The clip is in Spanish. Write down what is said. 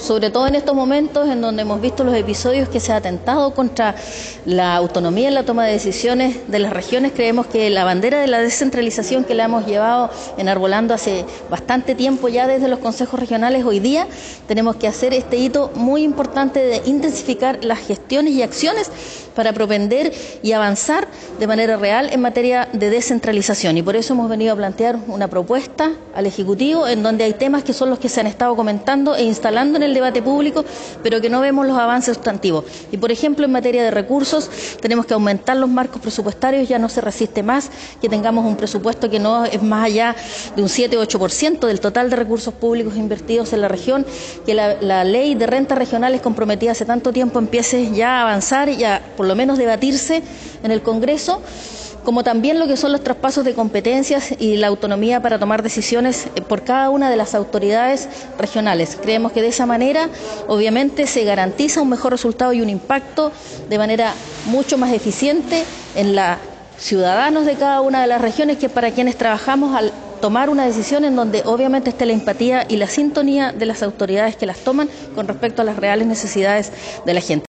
sobre todo en estos momentos en donde hemos visto los episodios que se ha atentado contra la autonomía en la toma de decisiones de las regiones. Creemos que la bandera de la descentralización que la hemos llevado enarbolando hace bastante tiempo ya desde los consejos regionales, hoy día tenemos que hacer este hito muy importante de intensificar las gestiones y acciones para propender y avanzar de manera real en materia de descentralización. Y por eso hemos venido a plantear una propuesta al Ejecutivo en donde hay temas que son los que se han estado comentando e instalando en el debate público, pero que no vemos los avances sustantivos. Y por ejemplo, en materia de recursos, tenemos que aumentar los marcos presupuestarios. Ya no se resiste más que tengamos un presupuesto que no es más allá de un 7 o 8% del total de recursos públicos invertidos en la región, que la ley de rentas regionales comprometida hace tanto tiempo empiece ya a avanzar y a por lo menos debatirse en el Congreso, como también lo que son los traspasos de competencias y la autonomía para tomar decisiones por cada una de las autoridades regionales. Creemos que de esa manera, obviamente, se garantiza un mejor resultado y un impacto de manera mucho más eficiente en los ciudadanos de cada una de las regiones, que para quienes trabajamos al tomar una decisión en donde obviamente esté la empatía y la sintonía de las autoridades que las toman con respecto a las reales necesidades de la gente.